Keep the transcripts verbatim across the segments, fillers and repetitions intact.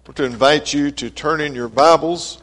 want to invite you to turn in your Bibles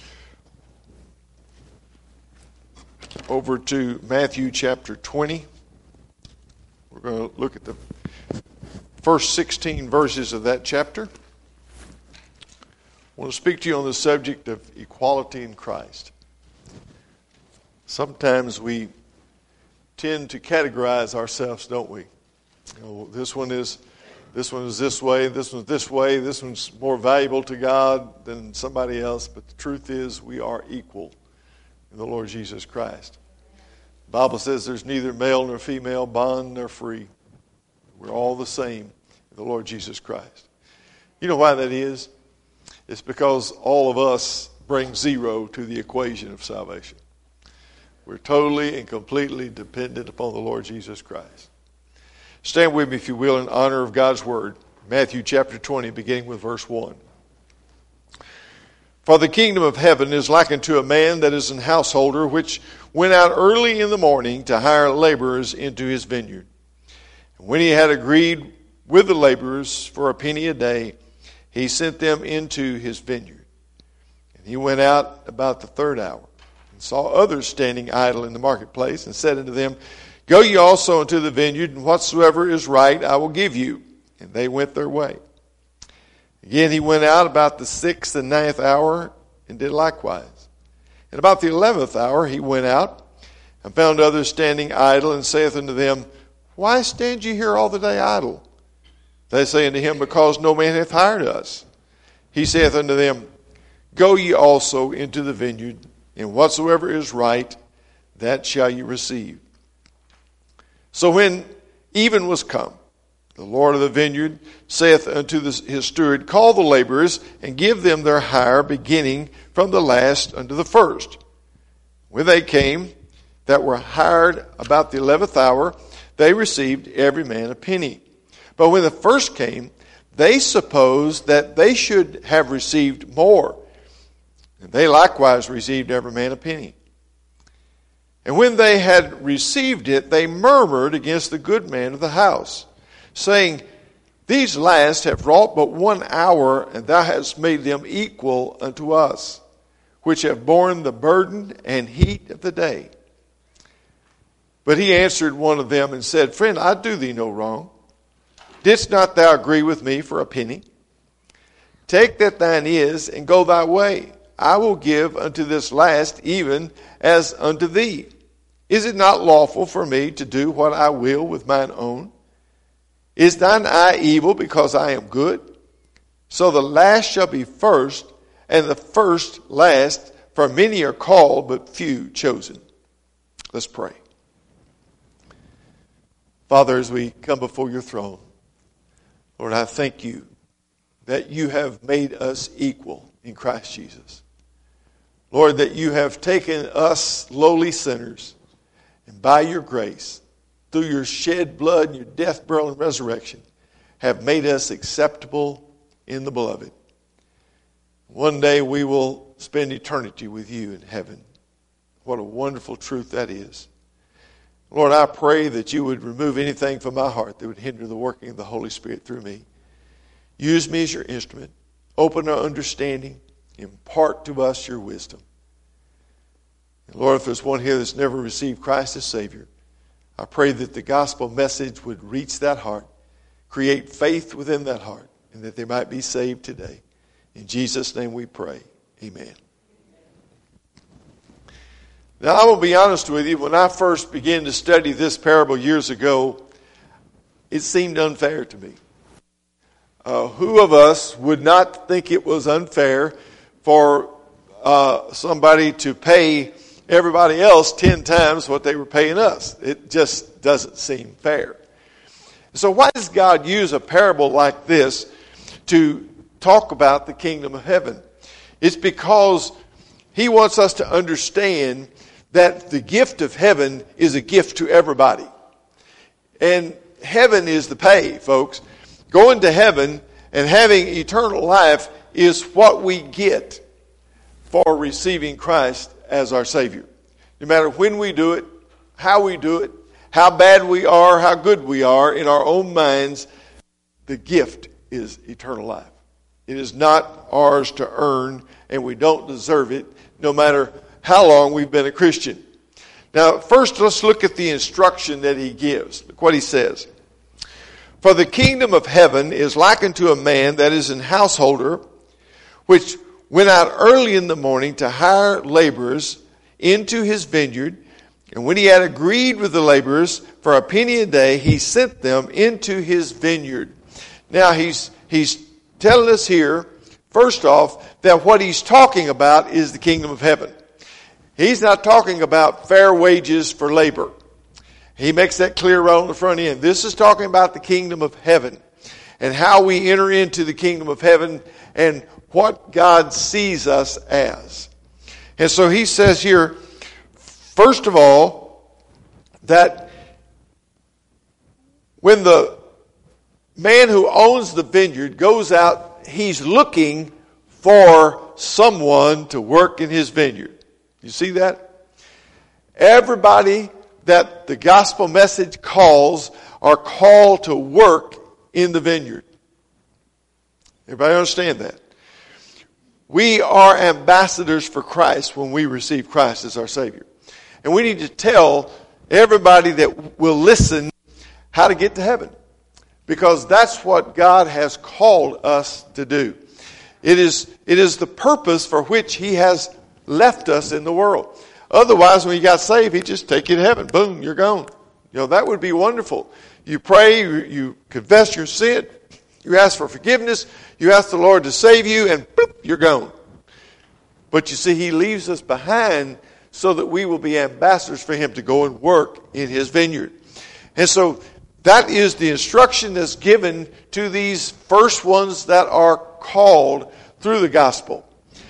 over to Matthew chapter twenty. We're going to look at the first sixteen verses of that chapter. I want to speak to you on the subject of equality in Christ. Sometimes we tend to categorize ourselves, don't we? You know, this one is this one is this way, this one's this way, this one's more valuable to God than somebody else. But the truth is, we are equal in the Lord Jesus Christ. The Bible says there's neither male nor female, bond nor free. We're all the same in the Lord Jesus Christ. You know why that is? It's because all of us bring zero to the equation of salvation. We're totally and completely dependent upon the Lord Jesus Christ. Stand with me, if you will, in honor of God's Word. Matthew chapter twenty, beginning with verse one. For the kingdom of heaven is likened to a man that is an householder, which went out early in the morning to hire laborers into his vineyard. And when he had agreed with the laborers for a penny a day, he sent them into his vineyard. And he went out about the third hour, and saw others standing idle in the marketplace, and said unto them, Go ye also into the vineyard, and whatsoever is right I will give you. And they went their way. Again he went out about the sixth and ninth hour, and did likewise. And about the eleventh hour he went out, and found others standing idle, and saith unto them, Why stand ye here all the day idle? They say unto him, Because no man hath hired us. He saith unto them, Go ye also into the vineyard, and whatsoever is right, that shall ye receive. So when even was come, the Lord of the vineyard saith unto the, his steward, Call the laborers, and give them their hire, beginning from the last unto the first. When they came, that were hired about the eleventh hour, they received every man a penny. But when the first came, they supposed that they should have received more. And they likewise received every man a penny. And when they had received it, they murmured against the good man of the house, saying, These last have wrought but one hour, and thou hast made them equal unto us, which have borne the burden and heat of the day. But he answered one of them and said, Friend, I do thee no wrong. Didst not thou agree with me for a penny? Take that thine is, and go thy way. I will give unto this last even as unto thee. Is it not lawful for me to do what I will with mine own? Is thine eye evil because I am good? So the last shall be first, and the first last, for many are called, but few chosen. Let's pray. Father, as we come before your throne, Lord, I thank you that you have made us equal in Christ Jesus. Lord, that you have taken us lowly sinners, and by your grace, through your shed blood and your death, burial, and resurrection, have made us acceptable in the beloved. One day we will spend eternity with you in heaven. What a wonderful truth that is. Lord, I pray that you would remove anything from my heart that would hinder the working of the Holy Spirit through me. Use me as your instrument. Open our understanding. Impart to us your wisdom. And Lord, if there's one here that's never received Christ as Savior, I pray that the gospel message would reach that heart, create faith within that heart, and that they might be saved today. In Jesus' name we pray. Amen. Now, I will be honest with you, when I first began to study this parable years ago, it seemed unfair to me. Uh, who of us would not think it was unfair for uh, somebody to pay everybody else ten times what they were paying us? It just doesn't seem fair. So why does God use a parable like this to talk about the kingdom of heaven? It's because he wants us to understand that the gift of heaven is a gift to everybody. And heaven is the pay, folks. Going to heaven and having eternal life is what we get for receiving Christ as our Savior. No matter when we do it, how we do it, how bad we are, how good we are in our own minds, the gift is eternal life. It is not ours to earn, and we don't deserve it, no matter how long we've been a Christian. Now, first, let's look at the instruction that he gives. Look what he says. For the kingdom of heaven is likened to a man that is an householder, which went out early in the morning to hire laborers into his vineyard. And when he had agreed with the laborers for a penny a day, he sent them into his vineyard. Now, he's, he's telling us here, first off, that what he's talking about is the kingdom of heaven. He's not talking about fair wages for labor. He makes that clear right on the front end. This is talking about the kingdom of heaven and how we enter into the kingdom of heaven and what God sees us as. And so he says here, first of all, that when the man who owns the vineyard goes out, he's looking for someone to work in his vineyard. You see that? Everybody that the gospel message calls are called to work in the vineyard. Everybody understand that? We are ambassadors for Christ when we receive Christ as our Savior. And we need to tell everybody that will listen how to get to heaven. Because that's what God has called us to do. It is, it is the purpose for which He has left us in the world. Otherwise, when you got saved, He'd just take you to heaven. Boom, you're gone. You know, that would be wonderful. You pray, you, you confess your sin, you ask for forgiveness, you ask the Lord to save you, and boop, you're gone. But you see, He leaves us behind so that we will be ambassadors for Him to go and work in His vineyard. And so that is the instruction that's given to these first ones that are called through the gospel.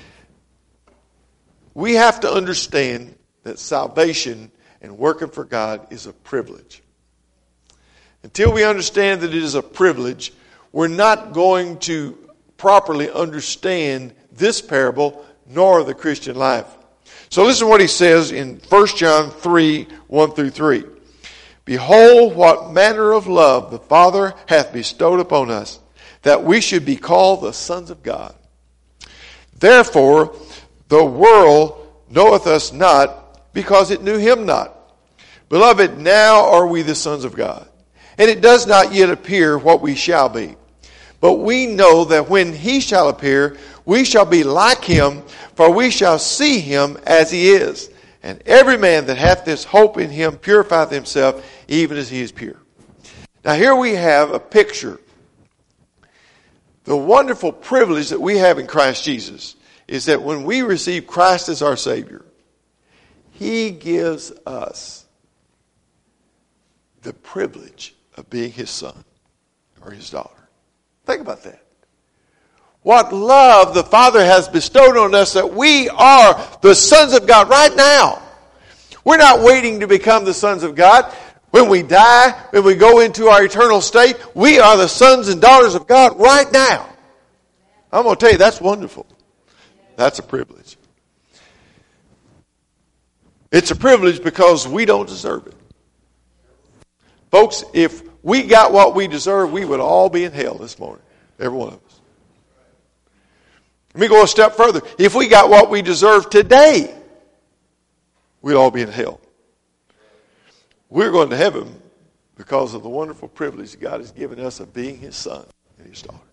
We have to understand that salvation and working for God is a privilege. Until we understand that it is a privilege, we're not going to properly understand this parable nor the Christian life. So listen to what he says in First John three, one through three. Behold, what manner of love the Father hath bestowed upon us, that we should be called the sons of God. Therefore, the world knoweth us not, because it knew Him not. Beloved, now are we the sons of God, and it does not yet appear what we shall be. But we know that when He shall appear, we shall be like Him, for we shall see Him as He is. And every man that hath this hope in Him purifieth himself, even as He is pure. Now here we have a picture. The wonderful privilege that we have in Christ Jesus is that when we receive Christ as our Savior, He gives us the privilege of being His son or His daughter. Think about that. What love the Father has bestowed on us that we are the sons of God right now. We're not waiting to become the sons of God. When we die, when we go into our eternal state, we are the sons and daughters of God right now. I'm going to tell you, that's wonderful. That's a privilege. It's a privilege because we don't deserve it. Folks, if we got what we deserve, we would all be in hell this morning. Every one of us. Let me go a step further. If we got what we deserve today, we'd all be in hell. We're going to heaven because of the wonderful privilege that God has given us of being His son and His daughter.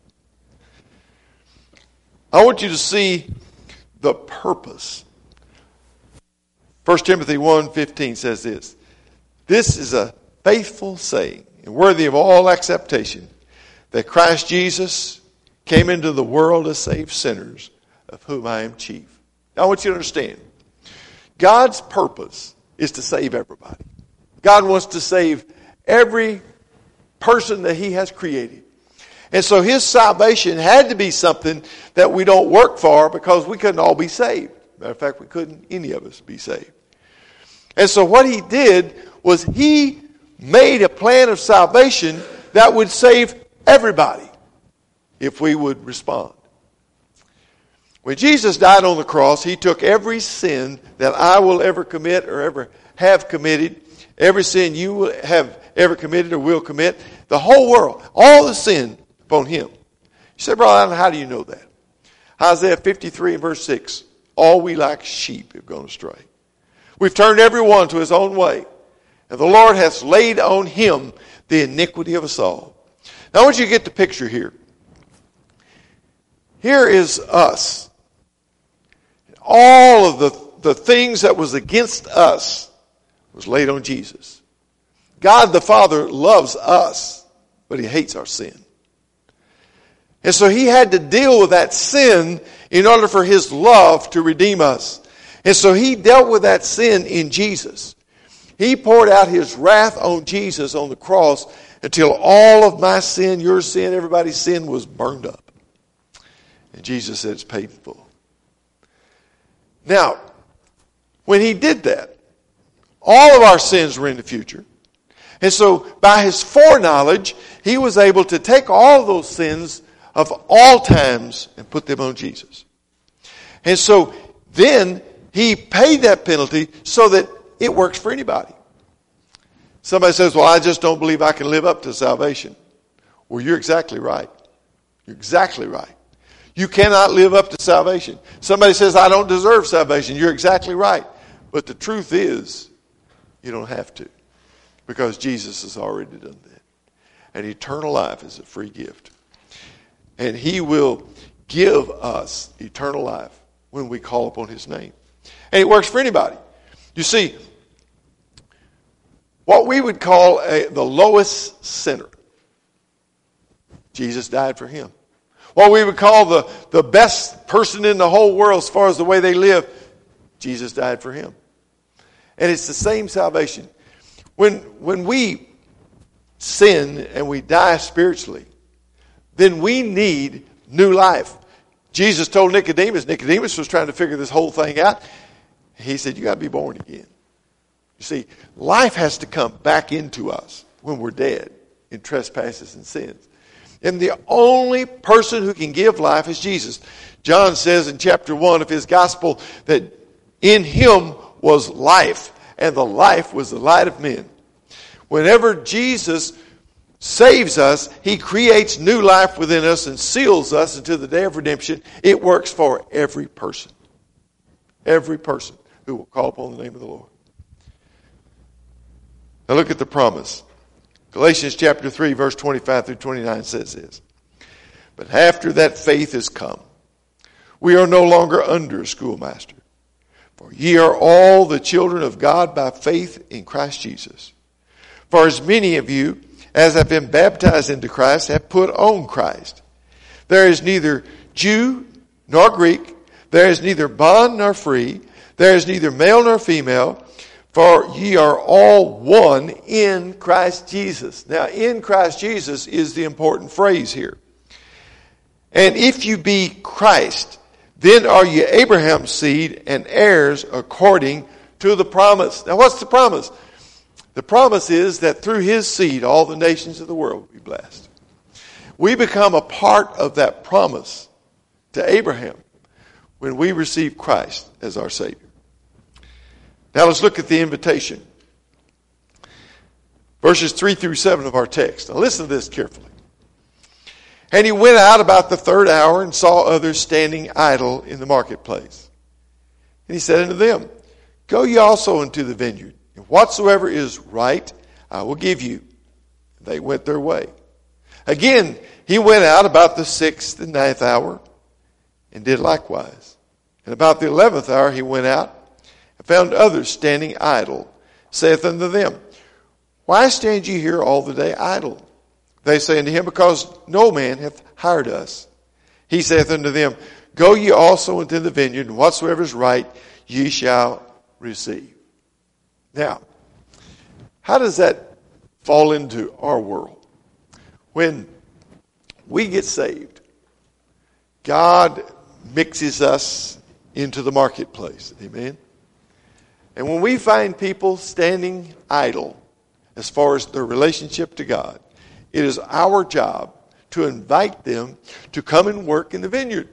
I want you to see the purpose. First Timothy one fifteen says this. This is a faithful saying and worthy of all acceptation, that Christ Jesus came into the world to save sinners, of whom I am chief. Now I want you to understand, God's purpose is to save everybody. God wants to save every person that He has created. And so His salvation had to be something that we don't work for, because we couldn't all be saved. Matter of fact, we couldn't, any of us, be saved. And so what He did was He made a plan of salvation that would save everybody if we would respond. When Jesus died on the cross, He took every sin that I will ever commit or ever have committed, every sin you will have ever committed or will commit, the whole world, all the sin upon Him. You say, Brother Allen, how do you know that? Isaiah fifty-three and verse six. All we like sheep have gone astray. We've turned every one to his own way. And the Lord hath laid on him the iniquity of us all. Now I want you to get the picture here. Here is us. All of the, the things that was against us was laid on Jesus. God the Father loves us, but he hates our sin. And so he had to deal with that sin in order for his love to redeem us. And so he dealt with that sin in Jesus. He poured out his wrath on Jesus on the cross until all of my sin, your sin, everybody's sin was burned up. And Jesus said it's paid in full. Now, when he did that, all of our sins were in the future. And so by his foreknowledge, he was able to take all those sins of all times and put them on Jesus. And so then he paid that penalty so that it works for anybody. Somebody says, well, I just don't believe I can live up to salvation. Well, you're exactly right. You're exactly right. You cannot live up to salvation. Somebody says, I don't deserve salvation. You're exactly right. But the truth is, you don't have to. Because Jesus has already done that. And eternal life is a free gift. And he will give us eternal life when we call upon his name. And it works for anybody. You see, what we would call a, the lowest sinner, Jesus died for him. What we would call the, the best person in the whole world as far as the way they live, Jesus died for him. And it's the same salvation. When, when we sin and we die spiritually, then we need new life. Jesus told Nicodemus, Nicodemus was trying to figure this whole thing out. He said, you got to be born again. You see, life has to come back into us when we're dead in trespasses and sins. And the only person who can give life is Jesus. John says in chapter one of his gospel that in him was life, and the life was the light of men. Whenever Jesus saves us, he creates new life within us and seals us until the day of redemption. It works for every person. Every person who will call upon the name of the Lord. Now look at the promise. Galatians chapter three, verse twenty-five through twenty-nine says this. But after that faith is come, we are no longer under a schoolmaster. For ye are all the children of God by faith in Christ Jesus. For as many of you as have been baptized into Christ have put on Christ. There is neither Jew nor Greek. There is neither bond nor free. There is neither male nor female. For ye are all one in Christ Jesus. Now, in Christ Jesus is the important phrase here. And if you be Christ, then are ye Abraham's seed and heirs according to the promise. Now, what's the promise? The promise is that through his seed, all the nations of the world will be blessed. We become a part of that promise to Abraham when we receive Christ as our Savior. Now let's look at the invitation. Verses three through seven of our text. Now listen to this carefully. And he went out about the third hour and saw others standing idle in the marketplace. And he said unto them, Go ye also into the vineyard, and whatsoever is right I will give you. And they went their way. Again, he went out about the sixth and ninth hour, and did likewise. And about the eleventh hour he went out, and found others standing idle, saith unto them, Why stand ye here all the day idle? They say unto him, Because no man hath hired us. He saith unto them, Go ye also into the vineyard, and whatsoever is right ye shall receive. Now, how does that fall into our world? When we get saved, God mixes us into the marketplace. Amen? And when we find people standing idle as far as their relationship to God, it is our job to invite them to come and work in the vineyard.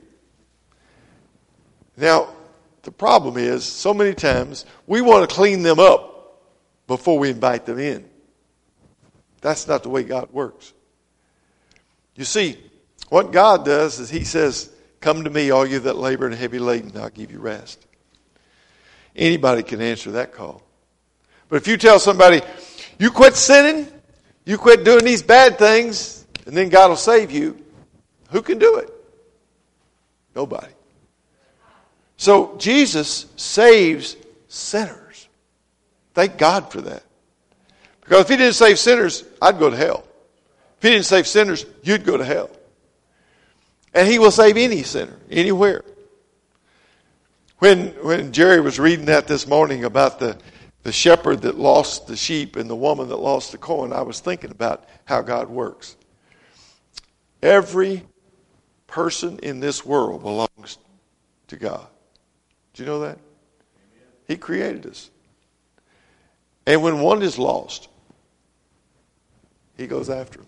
Now, the problem is, so many times, we want to clean them up before we invite them in. That's not the way God works. You see, What God does is he says, come to me, all you that labor and heavy laden, I'll give you rest. Anybody can answer that call. But if you tell somebody, you quit sinning, you quit doing these bad things, and then God will save you, who can do it? Nobody. So Jesus saves sinners. Thank God for that. Because if he didn't save sinners, I'd go to hell. If he didn't save sinners, you'd go to hell. And he will save any sinner, anywhere. When when Jerry was reading that this morning about the, the shepherd that lost the sheep and the woman that lost the coin, I was thinking about how God works. Every person in this world belongs to God. Do you know that? He created us. And when one is lost, he goes after him.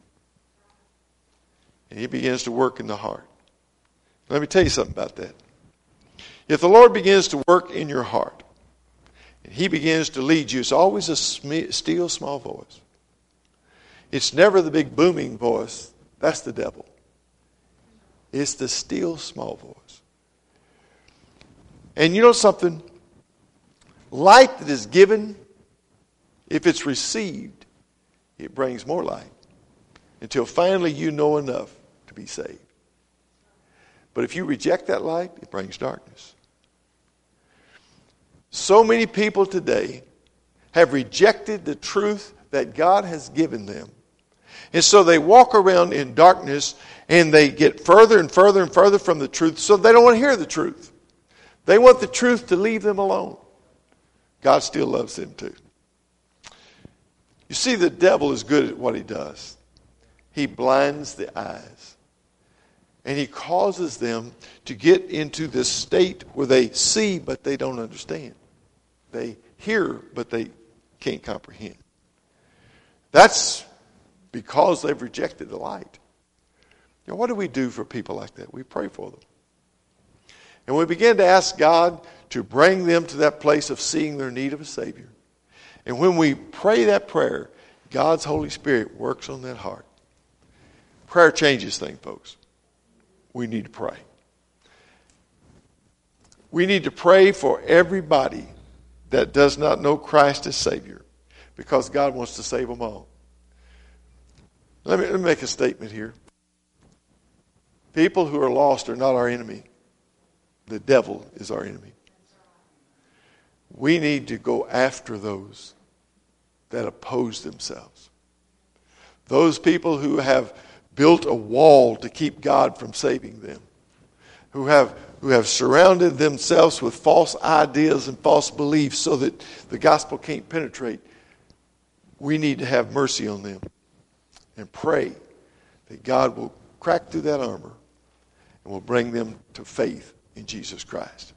And he begins to work in the heart. Let me tell you something about that. If the Lord begins to work in your heart, and he begins to lead you, it's always a still small voice. It's never the big booming voice. That's the devil. It's the still small voice. And you know something? Light that is given, if it's received, it brings more light. Until finally you know enough to be saved. But if you reject that light, it brings darkness. So many people today have rejected the truth that God has given them. And so they walk around in darkness and they get further and further and further from the truth, so they don't want to hear the truth. They want the truth to leave them alone. God still loves them too. You see, the devil is good at what he does. He blinds the eyes. And he causes them to get into this state where they see but they don't understand. They hear but they can't comprehend. That's because they've rejected the light. Now, what do we do for people like that? We pray for them. And we begin to ask God to bring them to that place of seeing their need of a Savior. And when we pray that prayer, God's Holy Spirit works on that heart. Prayer changes things, folks. We need to pray. We need to pray for everybody that does not know Christ as Savior, because God wants to save them all. Let me, let me make a statement here. People who are lost are not our enemy. The devil is our enemy. We need to go after those that oppose themselves. Those people who have built a wall to keep God from saving them. Who have, who have surrounded themselves with false ideas and false beliefs so that the gospel can't penetrate. We need to have mercy on them and pray that God will crack through that armor and will bring them to faith in Jesus Christ.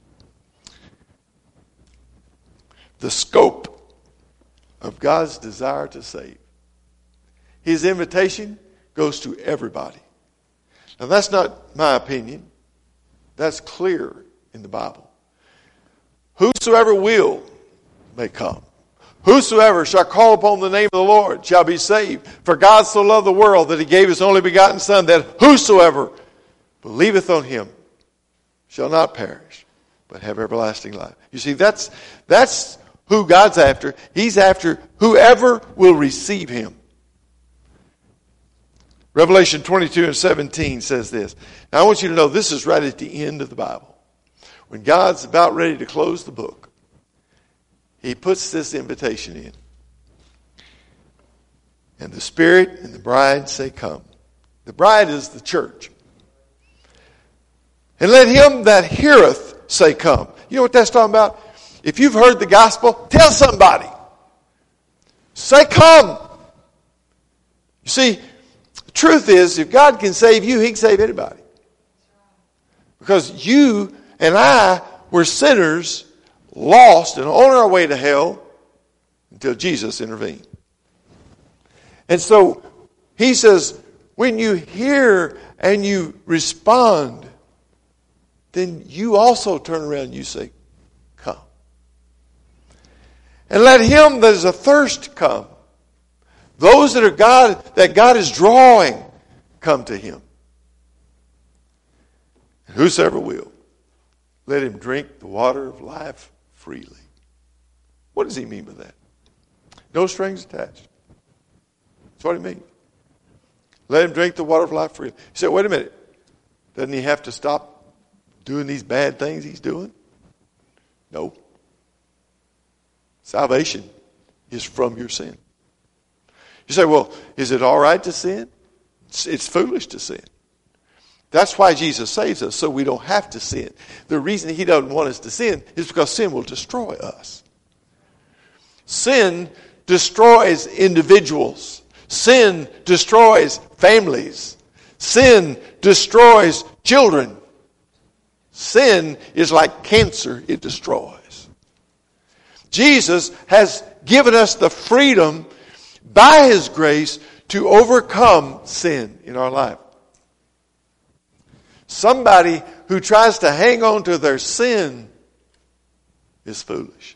The scope of God's desire to save. His invitation goes to everybody. Now that's not my opinion. That's clear in the Bible. Whosoever will may come. Whosoever shall call upon the name of the Lord shall be saved. For God so loved the world that he gave his only begotten Son, that whosoever believeth on him shall not perish, but have everlasting life. You see, that's that's who God's after. He's after whoever will receive him. Revelation twenty-two and seventeen says this. Now I want you to know this is right at the end of the Bible. When God's about ready to close the book, he puts this invitation in. And the Spirit and the bride say, come. The bride is the church. And let him that heareth say, come. You know what that's talking about? If you've heard the gospel, tell somebody. Say, come. You see, the truth is, if God can save you, he can save anybody. Because you and I were sinners, lost, and on our way to hell until Jesus intervened. And so he says, when you hear and you respond, then you also turn around and you say, come. And let him that is athirst come. Those that are God, that God is drawing, come to him. And whosoever will, let him drink the water of life freely. What does he mean by that? No strings attached. That's what he means. Let him drink the water of life freely. You say, wait a minute. Doesn't he have to stop doing these bad things he's doing? No. Salvation is from your sin. You say, well, is it all right to sin? It's, it's foolish to sin. That's why Jesus saves us, so we don't have to sin. The reason he doesn't want us to sin is because sin will destroy us. Sin destroys individuals. Sin destroys families. Sin destroys children. Sin is like cancer, it destroys. Jesus has given us the freedom by his grace to overcome sin in our life. Somebody who tries to hang on to their sin is foolish.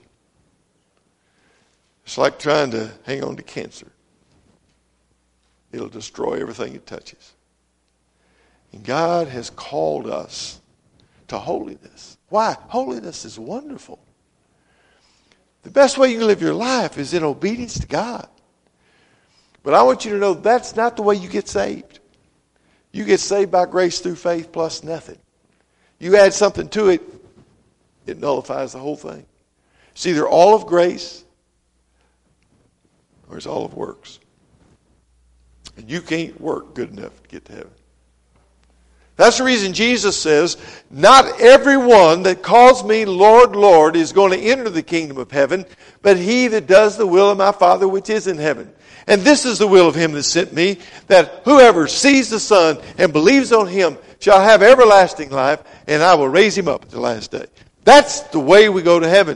It's like trying to hang on to cancer. It'll destroy everything it touches. And God has called us to holiness. Why? Holiness is wonderful. The best way you can live your life is in obedience to God. But I want you to know that's not the way you get saved. You get saved by grace through faith plus nothing. You add something to it, it nullifies the whole thing. It's either all of grace or it's all of works. And you can't work good enough to get to heaven. That's the reason Jesus says, not everyone that calls me Lord, Lord is going to enter the kingdom of heaven, but he that does the will of my Father which is in heaven. And this is the will of him that sent me, that whoever sees the Son and believes on him shall have everlasting life, and I will raise him up at the last day. That's the way we go to heaven.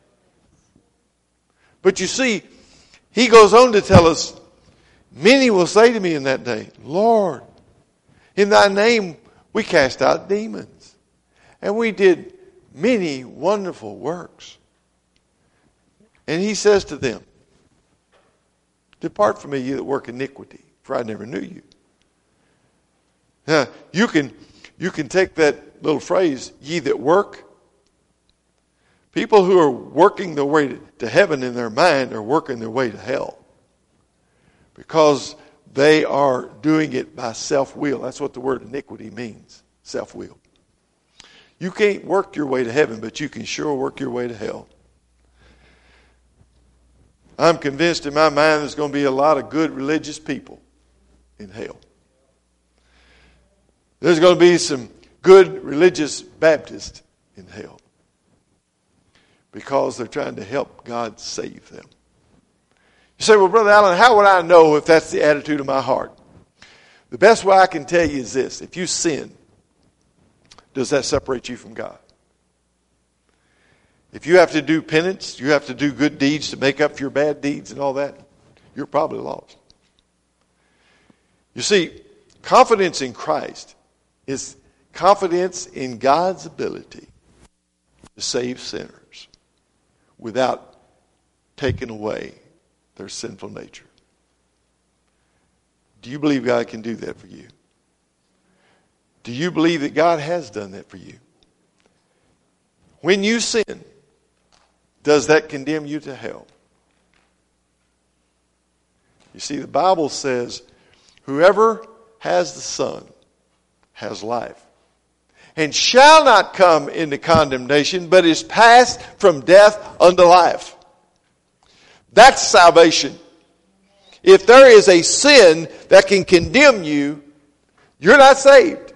But you see, he goes on to tell us, many will say to me in that day, Lord, in thy name we cast out demons, and we did many wonderful works. And he says to them, depart from me, you that work iniquity, for I never knew you. Now, you can, you can take that little phrase, ye that work. People who are working their way to heaven in their mind are working their way to hell. Because they are doing it by self-will. That's what the word iniquity means, self-will. You can't work your way to heaven, but you can sure work your way to hell. I'm convinced in my mind there's going to be a lot of good religious people in hell. There's going to be some good religious Baptists in hell. Because they're trying to help God save them. You say, well, Brother Allen, how would I know if that's the attitude of my heart? The best way I can tell you is this. If you sin, does that separate you from God? If you have to do penance, you have to do good deeds to make up for your bad deeds and all that, you're probably lost. You see, confidence in Christ is confidence in God's ability to save sinners without taking away their sinful nature. Do you believe God can do that for you? Do you believe that God has done that for you? When you sin, does that condemn you to hell? You see, the Bible says, whoever has the Son has life, and shall not come into condemnation, but is passed from death unto life. That's salvation. If there is a sin that can condemn you, you're not saved.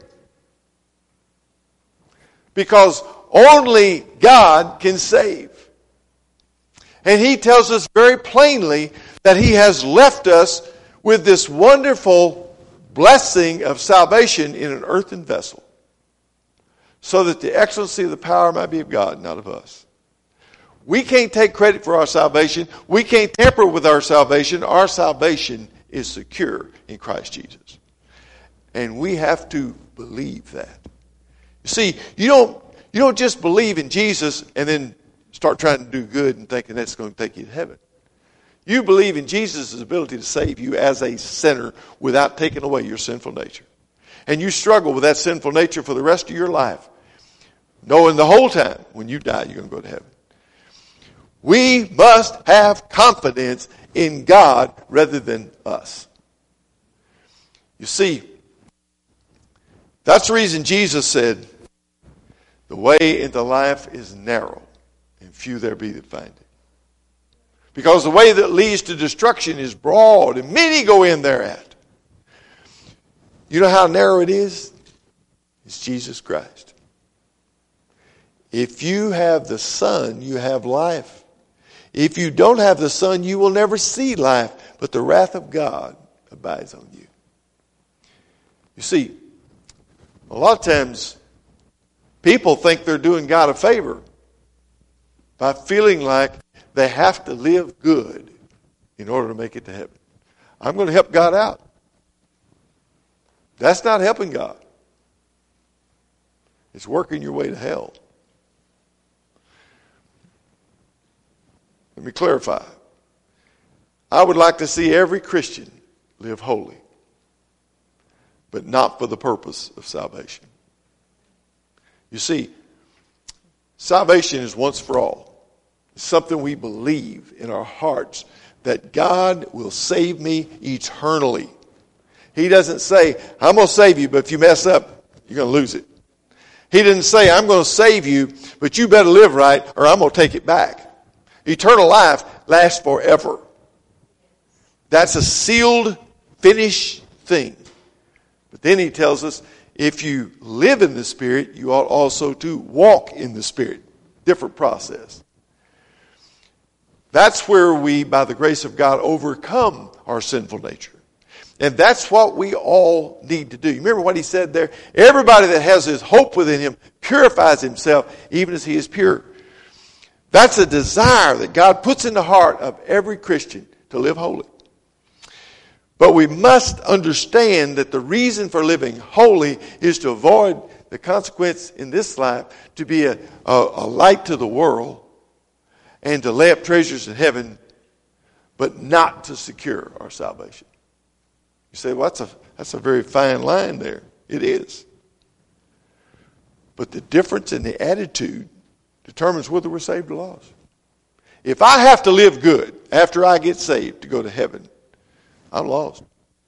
Because only God can save. And he tells us very plainly that he has left us with this wonderful blessing of salvation in an earthen vessel, so that the excellency of the power might be of God, not of us. We can't take credit for our salvation. We can't tamper with our salvation. Our salvation is secure in Christ Jesus. And we have to believe that. You see, you don't, you don't just believe in Jesus and then start trying to do good and thinking that's going to take you to heaven. You believe in Jesus' ability to save you as a sinner without taking away your sinful nature. and you struggle with that sinful nature for the rest of your life, knowing the whole time when you die you're going to go to heaven. We must have confidence in God rather than us. You see, that's the reason Jesus said, the way into life is narrow, and few there be that find it. Because the way that leads to destruction is broad, and many go in thereat. You know how narrow it is? It's Jesus Christ. If you have the Son, you have life. If you don't have the Son, you will never see life, but the wrath of God abides on you. You see, a lot of times people think they're doing God a favor by feeling like they have to live good in order to make it to heaven. I'm going to help God out. That's not helping God. It's working your way to hell. Let me clarify. I would like to see every Christian live holy, but not for the purpose of salvation. You see, salvation is once for all. It's something we believe in our hearts, that God will save me eternally. He doesn't say, I'm going to save you, but if you mess up, you're going to lose it. He didn't say, I'm going to save you, but you better live right or I'm going to take it back. Eternal life lasts forever. That's a sealed, finished thing. But then he tells us, if you live in the Spirit, you ought also to walk in the Spirit. Different process. That's where we, by the grace of God, overcome our sinful nature. And that's what we all need to do. You remember what he said there? Everybody that has his hope within him purifies himself even as he is pure. That's a desire that God puts in the heart of every Christian to live holy. But we must understand that the reason for living holy is to avoid the consequence in this life, to be a, a, a light to the world and to lay up treasures in heaven, but not to secure our salvation. You say, well, that's a, that's a very fine line there. It is. But the difference in the attitude determines whether we're saved or lost. If I have to live good after I get saved to go to heaven, I'm lost.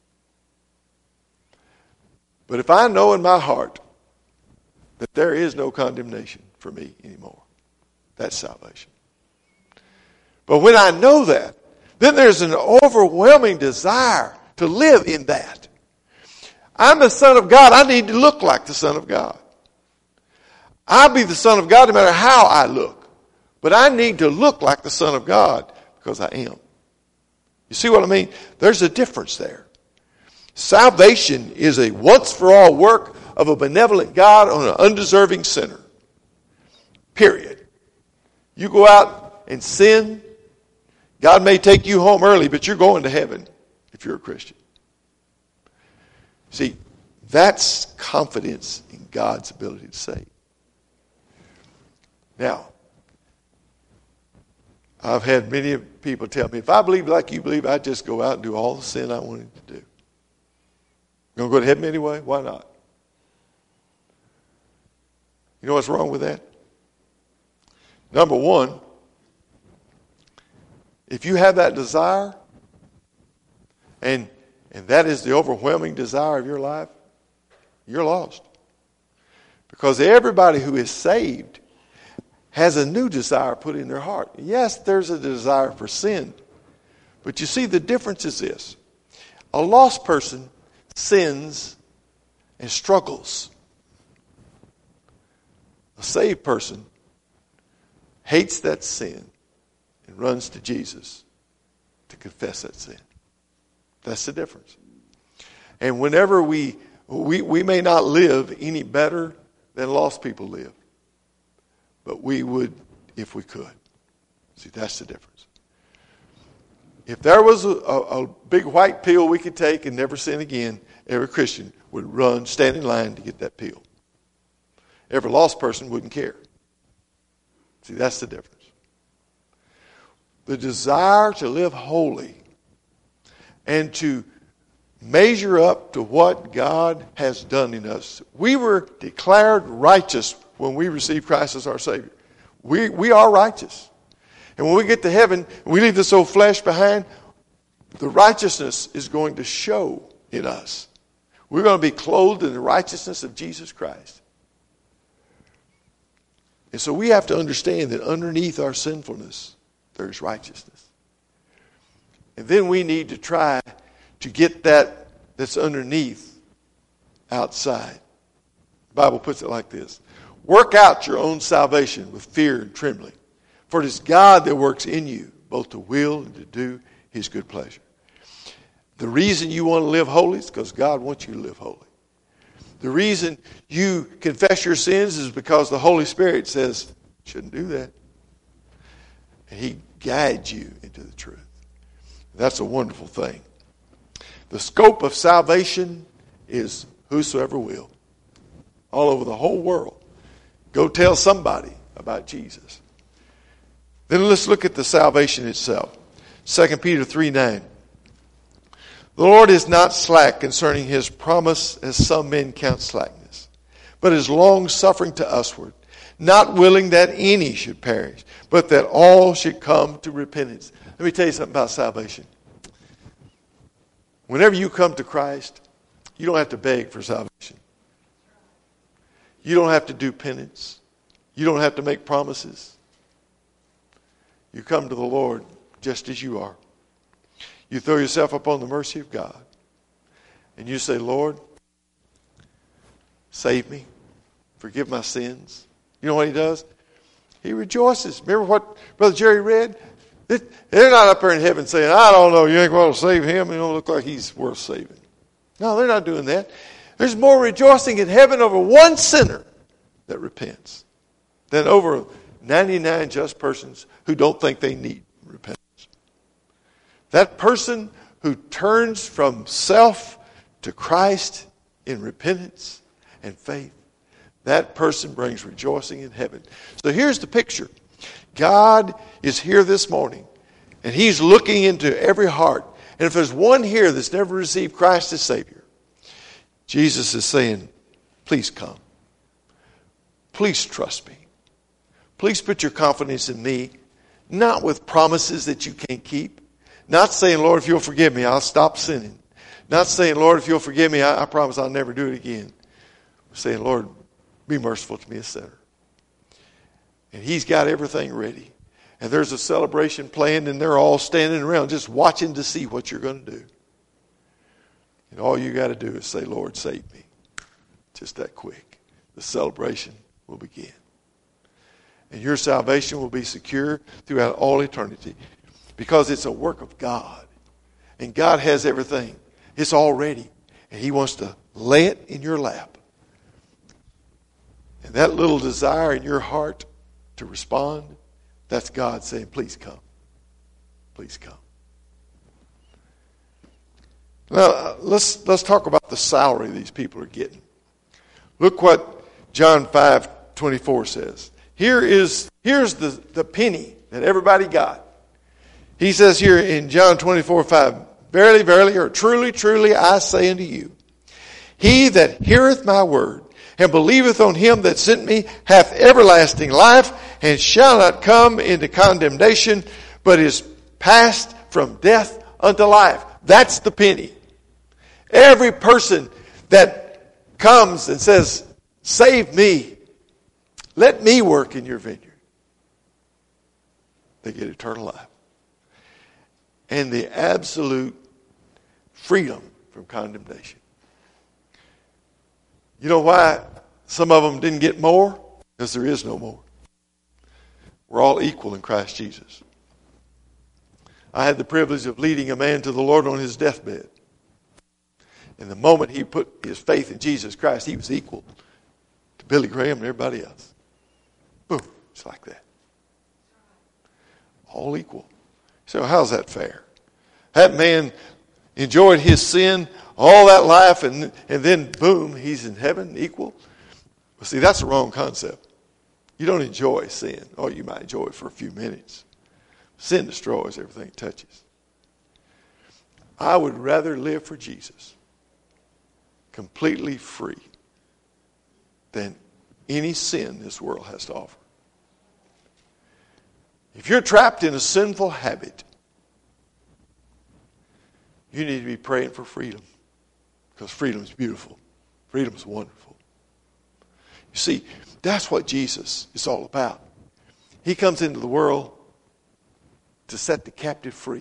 But if I know in my heart that there is no condemnation for me anymore, that's salvation. But when I know that, then there's an overwhelming desire to live in that. I'm the Son of God. I need to look like the Son of God. I'll be the Son of God no matter how I look. But I need to look like the Son of God because I am. You see what I mean? There's a difference there. Salvation is a once-for-all work of a benevolent God on an undeserving sinner. Period. You go out and sin, God may take you home early, but you're going to heaven if you're a Christian. See, that's confidence in God's ability to save. Now, I've had many people tell me, if I believe like you believe, I'd just go out and do all the sin I wanted to do. Going to go to heaven anyway? Why not? You know what's wrong with that? Number one, if you have that desire, and and that is the overwhelming desire of your life, you're lost. Because everybody who is saved has a new desire put in their heart. Yes, there's a desire for sin. But you see, the difference is this. A lost person sins and struggles. A saved person hates that sin and runs to Jesus to confess that sin. That's the difference. And whenever we, we, we may not live any better than lost people live, but we would if we could. See, that's the difference. If there was a, a, a big white pill we could take and never sin again, every Christian would run, stand in line to get that pill. Every lost person wouldn't care. See, that's the difference. The desire to live holy and to measure up to what God has done in us. We were declared righteous when we received Christ as our Savior. We, we are righteous. And when we get to heaven, and we leave this old flesh behind, the righteousness is going to show in us. We're going to be clothed in the righteousness of Jesus Christ. And so we have to understand that underneath our sinfulness, there's righteousness. And then we need to try to get that that's underneath outside. The Bible puts it like this. Work out your own salvation with fear and trembling. For it is God that works in you, both to will and to do His good pleasure. The reason you want to live holy is because God wants you to live holy. The reason you confess your sins is because the Holy Spirit says, shouldn't do that. And He guides you into the truth. That's a wonderful thing. The scope of salvation is whosoever will. All over the whole world. Go tell somebody about Jesus. Then let's look at the salvation itself. Second Peter three nine. The Lord is not slack concerning His promise, as some men count slackness, but is long-suffering to usward, not willing that any should perish, but that all should come to repentance. Let me tell you something about salvation. Whenever you come to Christ, you don't have to beg for salvation. You don't have to do penance. You don't have to make promises. You come to the Lord just as you are. You throw yourself upon the mercy of God. And you say, Lord, save me. Forgive my sins. You know what He does? He rejoices. Remember what Brother Jerry read? They're not up there in heaven saying, I don't know, you ain't going to save him. He don't look like he's worth saving. No, they're not doing that. There's more rejoicing in heaven over one sinner that repents than over ninety-nine just persons who don't think they need repentance. That person who turns from self to Christ in repentance and faith, that person brings rejoicing in heaven. So here's the picture. God is here this morning, and He's looking into every heart. And if there's one here that's never received Christ as Savior, Jesus is saying, please come. Please trust me. Please put your confidence in me, not with promises that you can't keep. Not saying, Lord, if you'll forgive me, I'll stop sinning. Not saying, Lord, if you'll forgive me, I, I promise I'll never do it again. Saying, Lord, be merciful to me, a sinner. And He's got everything ready. And there's a celebration planned, and they're all standing around just watching to see what you're going to do. And all you got to do is say, Lord, save me. Just that quick. The celebration will begin. And your salvation will be secure throughout all eternity. Because it's a work of God. And God has everything. It's all ready. And He wants to lay it in your lap. And that little desire in your heart to respond, that's God saying, please come. Please come. Now, let's, let's talk about the salary these people are getting. Look what John five twenty-four says. Here is, here's the, the penny that everybody got. He says here in John twenty-four five, verily, verily, or truly, truly, I say unto you, he that heareth my word and believeth on Him that sent me hath everlasting life, and shall not come into condemnation, but is passed from death unto life. That's the penny. Every person that comes and says, save me, let me work in your vineyard, they get eternal life. And the absolute freedom from condemnation. You know why some of them didn't get more? Because there is no more. We're all equal in Christ Jesus. I had the privilege of leading a man to the Lord on his deathbed. And the moment he put his faith in Jesus Christ, he was equal to Billy Graham and everybody else. Boom, it's like that. All equal. So how's that fair? That man enjoyed his sin all that life, and, and then boom, he's in heaven equal. Well, see, that's the wrong concept. You don't enjoy sin. Or you might enjoy it for a few minutes. Sin destroys everything it touches. I would rather live for Jesus completely free than any sin this world has to offer. If you're trapped in a sinful habit, you need to be praying for freedom, because freedom is beautiful. Freedom is wonderful. You see, that's what Jesus is all about. He comes into the world to set the captive free.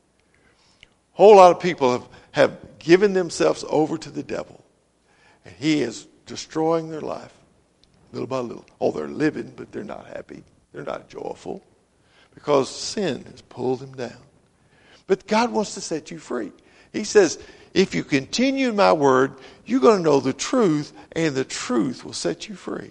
A whole lot of people have, have given themselves over to the devil, and he is destroying their life little by little. Oh, they're living, but they're not happy. They're not joyful because sin has pulled them down. But God wants to set you free. He says, if you continue in my word, you're going to know the truth, and the truth will set you free.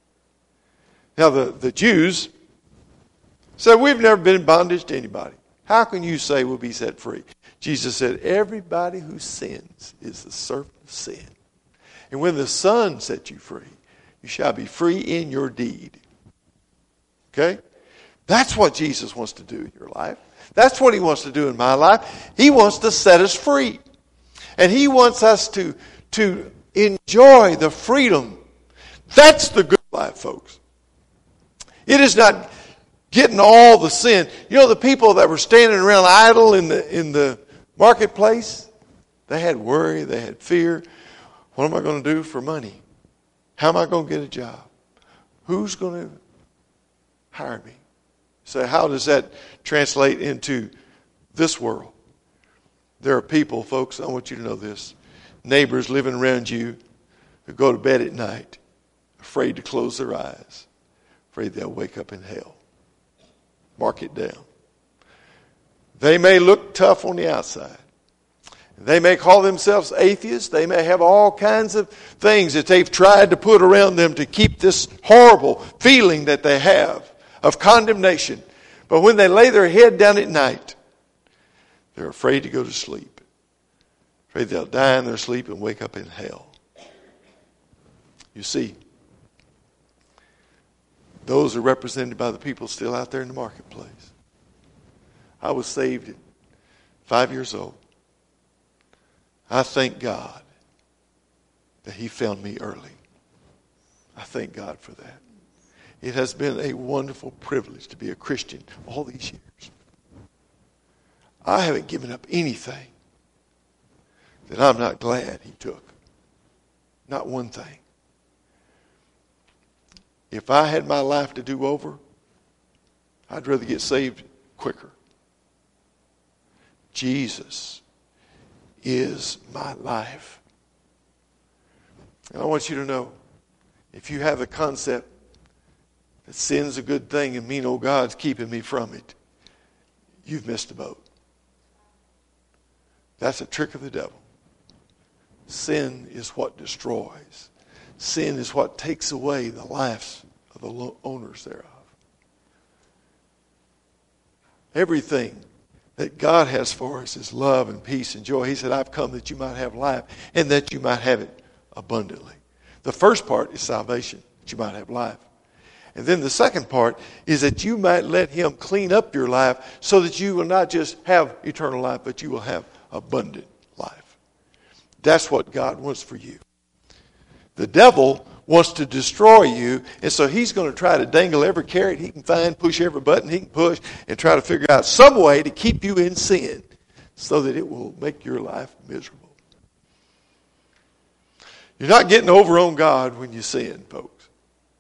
Now, the, the Jews said, we've never been in bondage to anybody. How can you say we'll be set free? Jesus said, everybody who sins is the servant of sin. And when the Son sets you free, you shall be free in your deed. Okay? That's what Jesus wants to do in your life. That's what he wants to do in my life. He wants to set us free. And he wants us to, to enjoy the freedom. That's the good life, folks. It is not getting all the sin. You know, the people that were standing around idle in the in the marketplace, they had worry, they had fear. What am I going to do for money? How am I going to get a job? Who's going to hire me? So how does that translate into this world? There are people, folks, I want you to know this, neighbors living around you who go to bed at night afraid to close their eyes, afraid they'll wake up in hell. Mark it down. They may look tough on the outside. They may call themselves atheists. They may have all kinds of things that they've tried to put around them to keep this horrible feeling that they have of condemnation. But when they lay their head down at night, they're afraid to go to sleep. Afraid they'll die in their sleep and wake up in hell. You see, those are represented by the people still out there in the marketplace. I was saved at five years old. I thank God that he found me early. I thank God for that. It has been a wonderful privilege to be a Christian all these years. I haven't given up anything that I'm not glad he took. Not one thing. If I had my life to do over, I'd rather get saved quicker. Jesus is my life. And I want you to know, if you have the concept that sin's a good thing and mean old God's keeping me from it, you've missed the boat. That's a trick of the devil. Sin is what destroys. Sin is what takes away the lives of the owners thereof. Everything that God has for us is love and peace and joy. He said, I've come that you might have life and that you might have it abundantly. The first part is salvation, that you might have life. And then the second part is that you might let him clean up your life so that you will not just have eternal life, but you will have abundant life. That's what God wants for you. The devil wants to destroy you, and so he's going to try to dangle every carrot he can find, push every button he can push, and try to figure out some way to keep you in sin so that it will make your life miserable. You're not getting over on God when you sin, folks.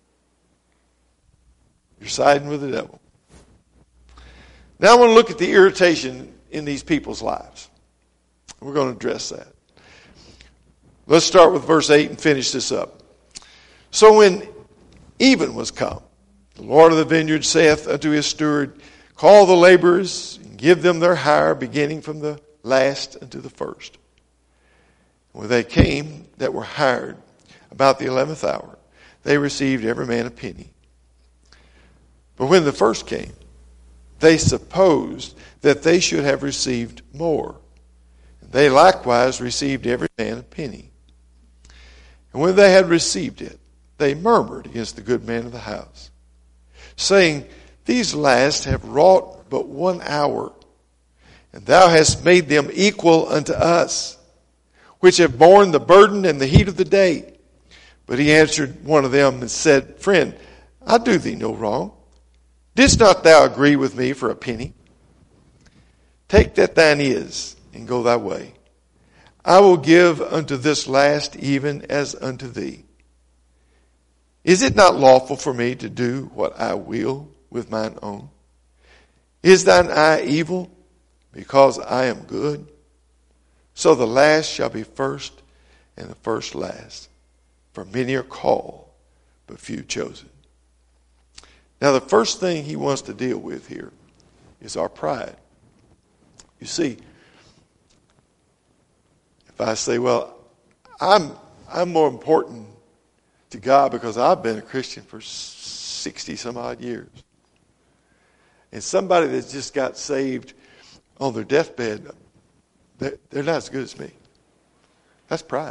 You're siding with the devil. Now I want to look at the irritation in these people's lives. We're going to address that. Let's start with verse eight and finish this up. So when even was come, the Lord of the vineyard saith unto his steward, call the laborers and give them their hire, beginning from the last unto the first. When they came that were hired about the eleventh hour, they received every man a penny. But when the first came, they supposed that they should have received more. And they likewise received every man a penny. And when they had received it, they murmured against the good man of the house, saying, these last have wrought but one hour, and thou hast made them equal unto us, which have borne the burden and the heat of the day. But he answered one of them and said, Friend, I do thee no wrong. Didst not thou agree with me for a penny? Take that thine is, and go thy way. I will give unto this last even as unto thee. Is it not lawful for me to do what I will with mine own? Is thine eye evil because I am good? So the last shall be first, and the first last. For many are called, but few chosen. Now the first thing he wants to deal with here is our pride. You see, if I say, well, I'm I'm more important to God because I've been a Christian for sixty some odd years. And somebody that's just got saved on their deathbed, they're, they're not as good as me. That's pride.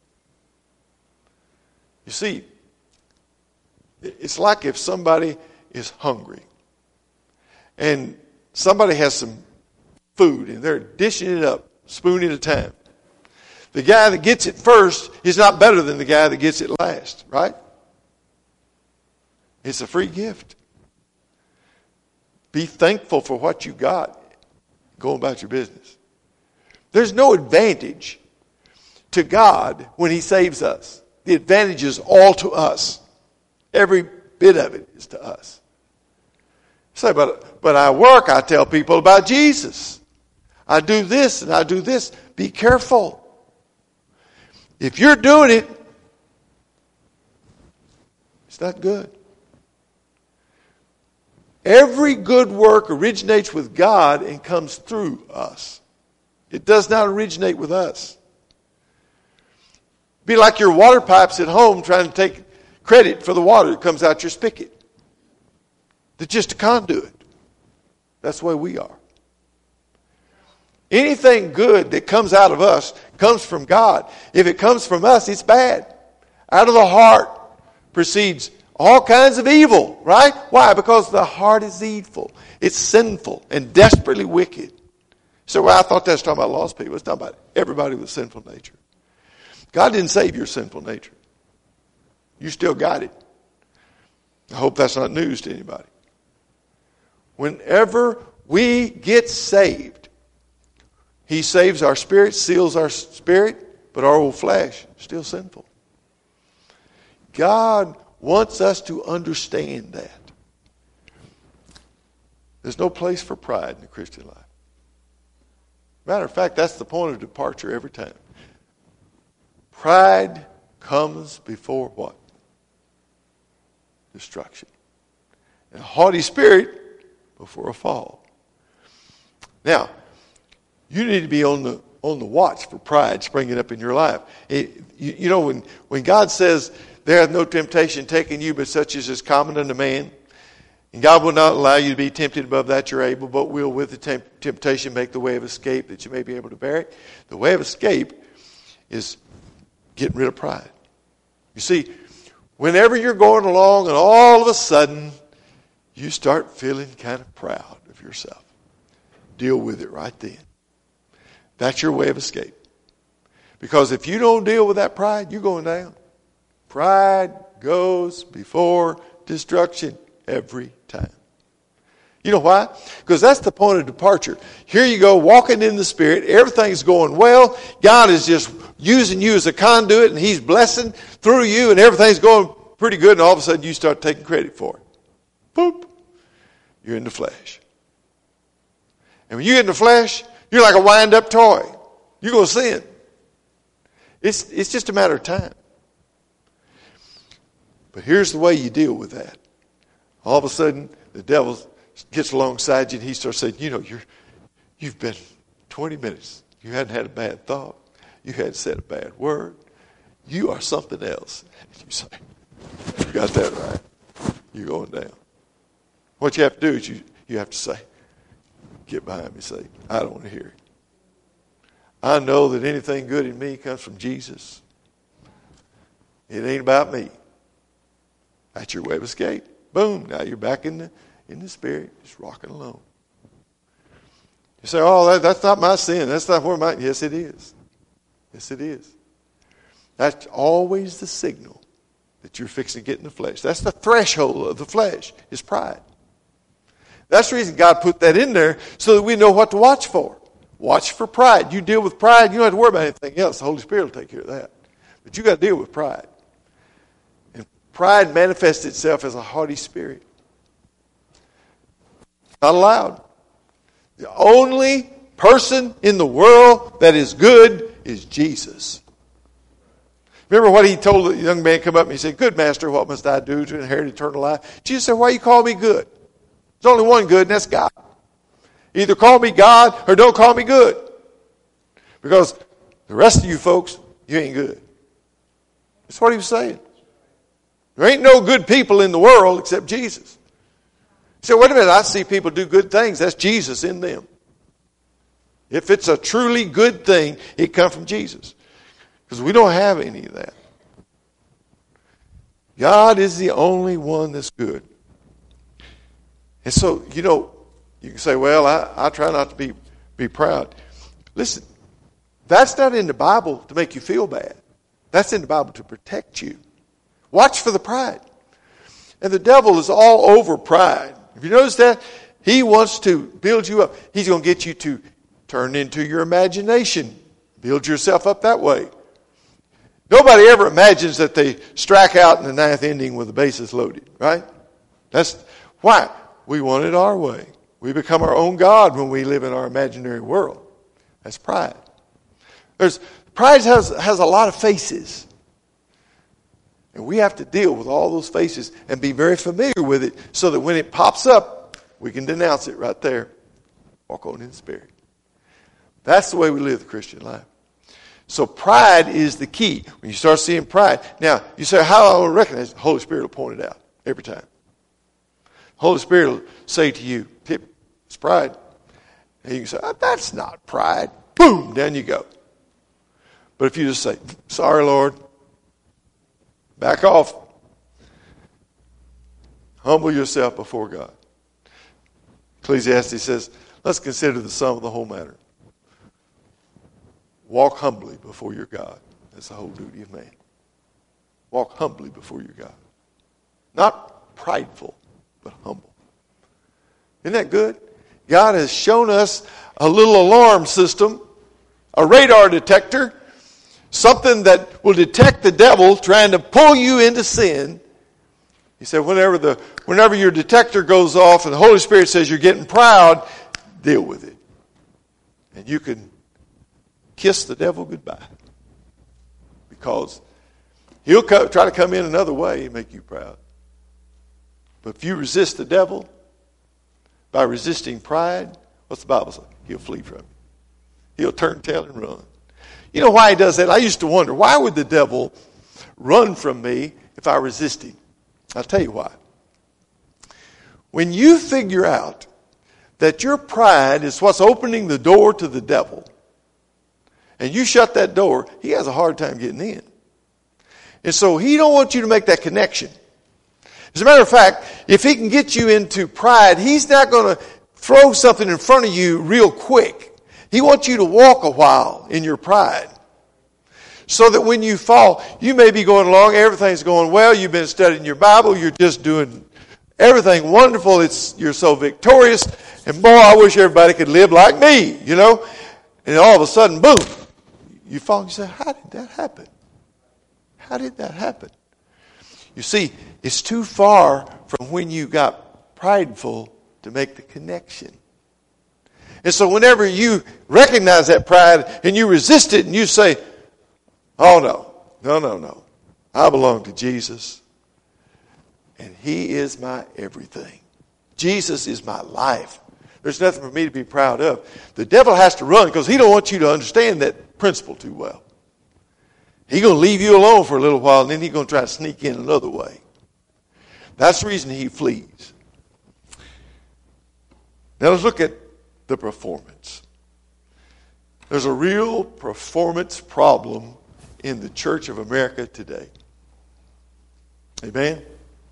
You see, it's like if somebody is hungry and somebody has some food and they're dishing it up, spoon at a time. The guy that gets it first is not better than the guy that gets it last, right? It's a free gift. Be thankful for what you got. Go about your business. There's no advantage to God when he saves us. The advantage is all to us. Every bit of it is to us. Say, but, but I work, I tell people about Jesus. I do this and I do this. Be careful. If you're doing it, it's not good. Every good work originates with God and comes through us. It does not originate with us. Be like your water pipes at home trying to take credit for the water that comes out your spigot. They're just a conduit. That's the way we are. Anything good that comes out of us comes from God. If it comes from us, it's bad. Out of the heart proceeds all kinds of evil, right? Why? Because the heart is evil. It's sinful and desperately wicked. So well, I thought that's talking about lost people. It's talking about everybody with sinful nature. God didn't save your sinful nature. You still got it. I hope that's not news to anybody. Whenever we get saved, he saves our spirit, seals our spirit, but our old flesh is still sinful. God wants us to understand that. There's no place for pride in the Christian life. Matter of fact, that's the point of departure every time. Pride comes before what? Destruction. And a haughty spirit before a fall. Now, you need to be on the on the watch for pride springing up in your life. It, you, you know, when, when God says, there hath no temptation taken you but such as is common unto man, and God will not allow you to be tempted above that you're able, but will with the temp- temptation make the way of escape that you may be able to bear it. The way of escape is getting rid of pride. You see, whenever you're going along and all of a sudden you start feeling kind of proud of yourself, deal with it right then. That's your way of escape. Because if you don't deal with that pride, you're going down. Pride goes before destruction every time. You know why? Because that's the point of departure. Here you go, walking in the Spirit. Everything's going well. God is just using you as a conduit, and he's blessing through you, and everything's going pretty good, and all of a sudden you start taking credit for it. Boop. You're in the flesh. And when you get in the flesh, you're like a wind-up toy. You're going to sin. It's, it's just a matter of time. But here's the way you deal with that. All of a sudden, the devil gets alongside you and he starts saying, you know, you're, you've been twenty minutes. You hadn't had a bad thought. You hadn't said a bad word. You are something else. And you say, you got that right. You're going down. What you have to do is you, you have to say, get behind me, say, I don't want to hear it. I know that anything good in me comes from Jesus. It ain't about me. That's your way of escape. Boom, now you're back in the in the Spirit, just rocking along. You say, oh, that, that's not my sin. That's not where my... Yes, it is. Yes, it is. That's always the signal that you're fixing to get in the flesh. That's the threshold of the flesh, is pride. That's the reason God put that in there, so that we know what to watch for. Watch for pride. You deal with pride, you don't have to worry about anything else. The Holy Spirit will take care of that. But you got to deal with pride. And pride manifests itself as a haughty spirit. Not allowed. The only person in the world that is good is Jesus. Remember what he told the young man come up and he said, "Good master, what must I do to inherit eternal life?" Jesus said, "Why you call me good? There's only one good, and that's God. Either call me God or don't call me good. Because the rest of you folks, you ain't good." That's what he was saying. There ain't no good people in the world except Jesus. He said, "Wait a minute, I see people do good things. That's Jesus in them." If it's a truly good thing, it comes from Jesus. Because we don't have any of that. God is the only one that's good. And so, you know, you can say, "Well, I, I try not to be, be proud." Listen, that's not in the Bible to make you feel bad. That's in the Bible to protect you. Watch for the pride. And the devil is all over pride. If you notice that, he wants to build you up. He's going to get you to turn into your imagination. Build yourself up that way. Nobody ever imagines that they strike out in the ninth inning with the bases loaded, right? That's why we want it our way. We become our own God when we live in our imaginary world. That's pride. There's pride has, has a lot of faces. And we have to deal with all those faces and be very familiar with it so that when it pops up, we can denounce it right there. Walk on in the Spirit. That's the way we live the Christian life. So pride is the key. When you start seeing pride. Now, you say, how do I recognize it? The Holy Spirit will point it out every time. The Holy Spirit will say to you, "Tip, it's pride." And you can say, "Oh, that's not pride." Boom, down you go. But if you just say, "Sorry, Lord," back off. Humble yourself before God. Ecclesiastes says, let's consider the sum of the whole matter. Walk humbly before your God. That's the whole duty of man. Walk humbly before your God. Not prideful, but humble. Isn't that good? God has shown us a little alarm system, a radar detector, something that will detect the devil trying to pull you into sin. He said whenever the whenever your detector goes off and the Holy Spirit says you're getting proud, deal with it. And you can kiss the devil goodbye. Because he'll co- try to come in another way and make you proud. But if you resist the devil by resisting pride, what's the Bible say? He'll flee from you. He'll turn tail and run. You know why he does that? I used to wonder, why would the devil run from me if I resist him? I'll tell you why. When you figure out that your pride is what's opening the door to the devil, and you shut that door, he has a hard time getting in. And so he don't want you to make that connection. As a matter of fact, if he can get you into pride, he's not going to throw something in front of you real quick. He wants you to walk a while in your pride. So that when you fall, you may be going along, everything's going well, you've been studying your Bible, you're just doing everything wonderful, it's you're so victorious, and boy, I wish everybody could live like me, you know? And all of a sudden, boom, you fall and you say, how did that happen? How did that happen? You see, it's too far from when you got prideful to make the connection. And so whenever you recognize that pride and you resist it and you say, oh no, no, no, no. I belong to Jesus. And he is my everything. Jesus is my life. There's nothing for me to be proud of. The devil has to run because he don't want you to understand that principle too well. He's going to leave you alone for a little while and then he's going to try to sneak in another way. That's the reason he flees. Now let's look at the performance. There's a real performance problem in the Church of America today. Amen?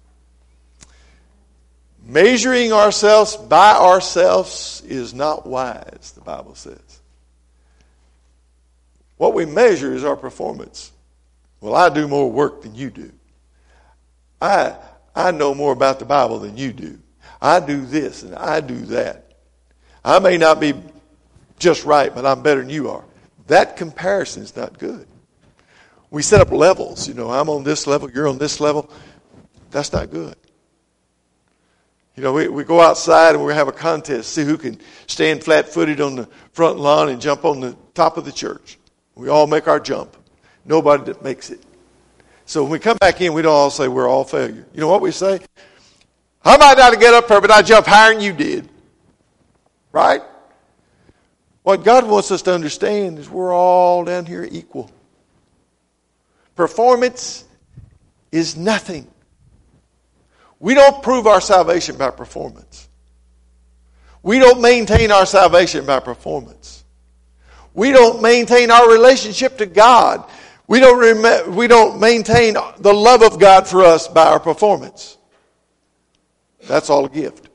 Measuring ourselves by ourselves is not wise, the Bible says. What we measure is our performance. Well, I do more work than you do. I I know more about the Bible than you do. I do this and I do that. I may not be just right, but I'm better than you are. That comparison is not good. We set up levels. You know, I'm on this level, you're on this level. That's not good. You know, we, we go outside and we have a contest, see who can stand flat-footed on the front lawn and jump on the top of the church. We all make our jump. Nobody that makes it. So when we come back in, we don't all say we're all failure. You know what we say? I might not get up there, but I jumped higher than you did. Right? What God wants us to understand is we're all down here equal. Performance is nothing. We don't prove our salvation by performance. We don't maintain our salvation by performance. We don't maintain our relationship to God. We don't, rem- we don't maintain the love of God for us by our performance. That's all a gift.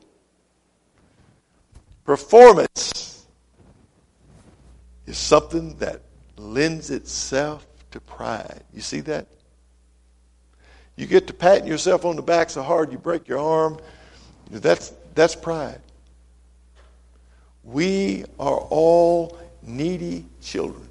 Performance is something that lends itself to pride. You see that? You get to patting yourself on the back so hard you break your arm. That's, that's pride. We are all needy children.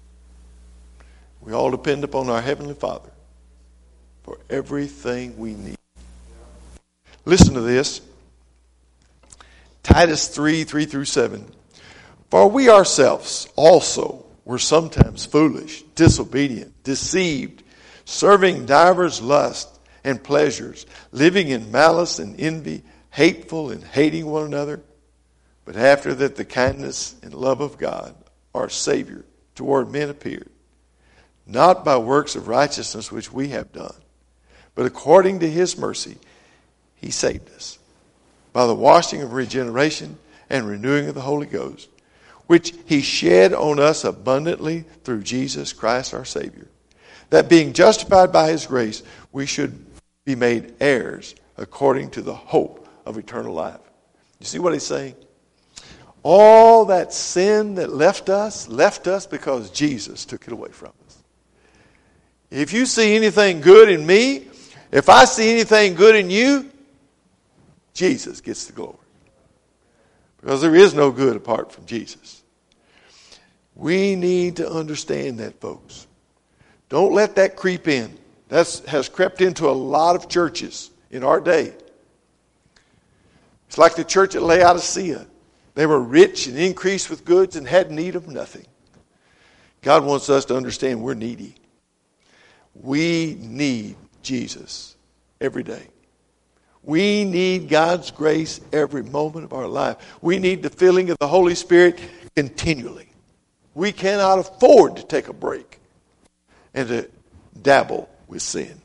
We all depend upon our Heavenly Father for everything we need. Listen to this. Titus three, three through seven. For we ourselves also were sometimes foolish, disobedient, deceived, serving divers lusts and pleasures, living in malice and envy, hateful and hating one another. But after that the kindness and love of God, our Savior, toward men appeared, not by works of righteousness which we have done, but according to his mercy, he saved us by the washing of regeneration and renewing of the Holy Ghost, which he shed on us abundantly through Jesus Christ our Savior, that being justified by his grace, we should be made heirs according to the hope of eternal life. You see what he's saying? All that sin that left us, left us because Jesus took it away from us. If you see anything good in me, if I see anything good in you, Jesus gets the glory. Because there is no good apart from Jesus. We need to understand that, folks. Don't let that creep in. That has crept into a lot of churches in our day. It's like the church at Laodicea. They were rich and increased with goods and had need of nothing. God wants us to understand we're needy. We need Jesus every day. We need God's grace every moment of our life. We need the filling of the Holy Spirit continually. We cannot afford to take a break and to dabble with sin.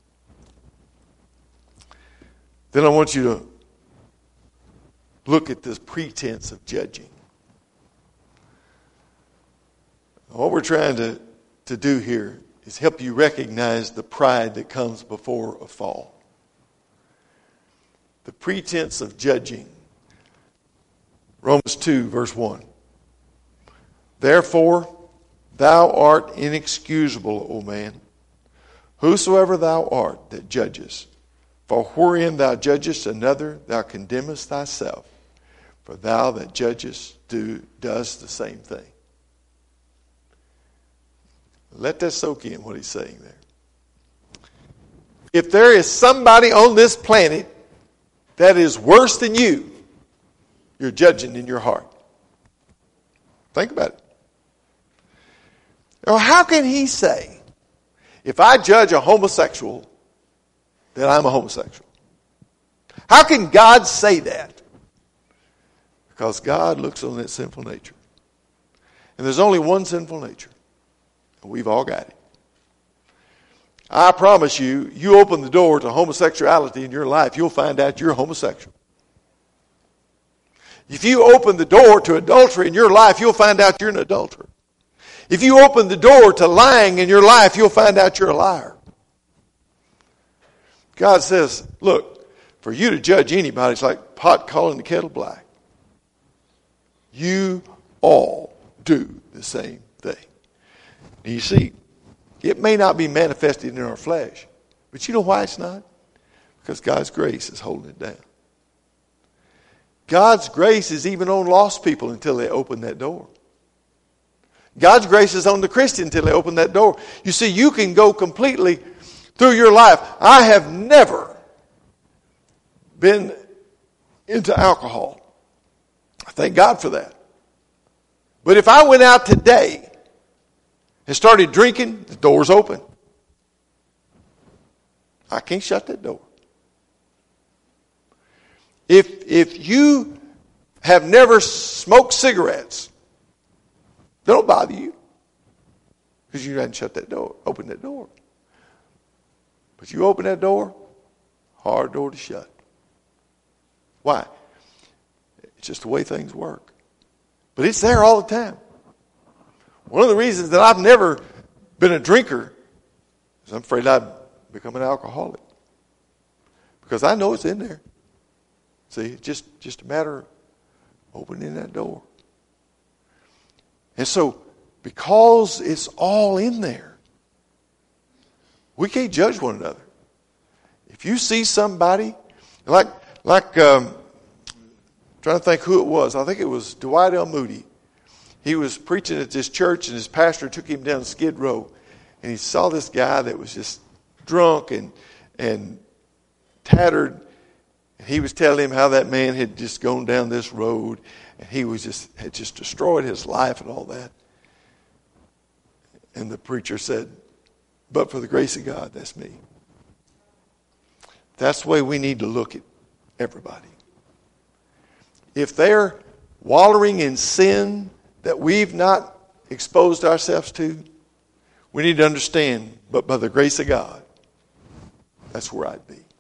Then I want you to look at this pretense of judging. What we're trying to, to do here is help you recognize the pride that comes before a fall. The pretense of judging. Romans two, verse one. Therefore, thou art inexcusable, O man, whosoever thou art that judgest. For wherein thou judgest another, thou condemnest thyself. For thou that judgest do, does the same thing. Let that soak in what he's saying there. If there is somebody on this planet that is worse than you, you're judging in your heart. Think about it. Now, how can he say, if I judge a homosexual, that I'm a homosexual? How can God say that? Because God looks on that sinful nature. And there's only one sinful nature. And we've all got it. I promise you, you open the door to homosexuality in your life, you'll find out you're homosexual. If you open the door to adultery in your life, you'll find out you're an adulterer. If you open the door to lying in your life, you'll find out you're a liar. God says, look, for you to judge anybody, it's like pot calling the kettle black. You all do the same thing. You see, it may not be manifested in our flesh, but you know why it's not? Because God's grace is holding it down. God's grace is even on lost people until they open that door. God's grace is on the Christian until they open that door. You see, you can go completely through your life. I have never been into alcohol. I thank God for that. But if I went out today and started drinking, the door's open. I can't shut that door. If if you have never smoked cigarettes, they don't bother you because you hadn't shut that door, opened that door. But you open that door, hard door to shut. Why? It's just the way things work. But it's there all the time. One of the reasons that I've never been a drinker is I'm afraid I'd become an alcoholic. Because I know it's in there. See, it's just, just a matter of opening that door. And so, because it's all in there, we can't judge one another. If you see somebody, like, like um, trying to think who it was. I think it was Dwight L. Moody. He was preaching at this church, and his pastor took him down Skid Row. And he saw this guy that was just drunk and and tattered. And he was telling him how that man had just gone down this road, and he was just had just destroyed his life and all that. And the preacher said, "But for the grace of God, that's me." That's the way we need to look at everybody. If they're wallowing in sin that we've not exposed ourselves to, we need to understand, but by the grace of God, that's where I'd be.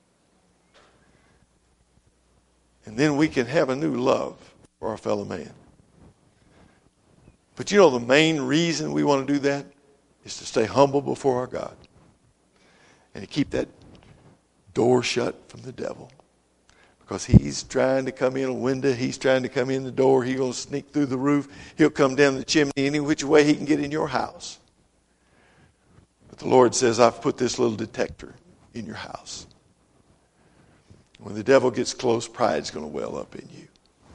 And then we can have a new love for our fellow man. But you know the main reason we want to do that is to stay humble before our God. And to keep that door shut from the devil. Because he's trying to come in a window. He's trying to come in the door. He's going to sneak through the roof. He'll come down the chimney any which way he can get in your house. But the Lord says, I've put this little detector in your house. When the devil gets close, pride's going to well up in you.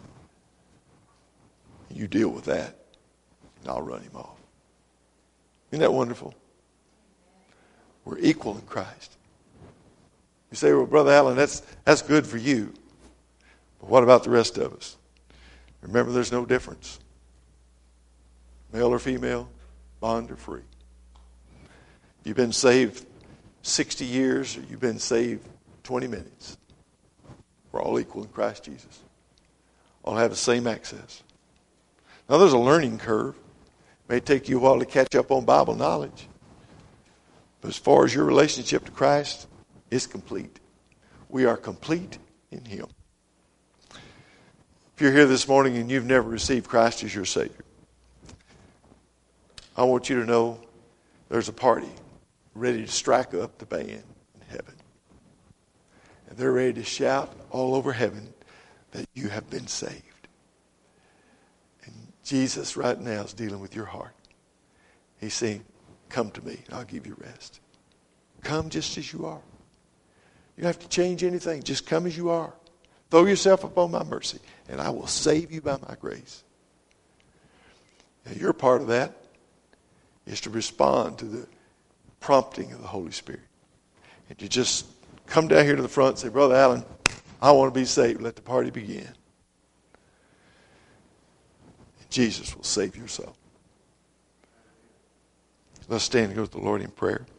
You deal with that, and I'll run him off. Isn't that wonderful? We're equal in Christ. You say, well, Brother Allen, that's that's good for you. But what about the rest of us? Remember, there's no difference. Male or female, bond or free. You've been saved sixty years or you've been saved twenty minutes. We're all equal in Christ Jesus. All have the same access. Now, there's a learning curve. It may take you a while to catch up on Bible knowledge. But as far as your relationship to Christ, it's complete. We are complete in Him. If you're here this morning and you've never received Christ as your Savior, I want you to know there's a party ready to strike up the band in heaven. And they're ready to shout all over heaven that you have been saved. And Jesus right now is dealing with your heart. He's saying, come to me and I'll give you rest. Come just as you are. You don't have to change anything. Just come as you are. Throw yourself upon my mercy, and I will save you by my grace. Now, your part of that is to respond to the prompting of the Holy Spirit. And to just come down here to the front and say, Brother Allen, I want to be saved. Let the party begin. And Jesus will save your soul. Let's stand and go to the Lord in prayer.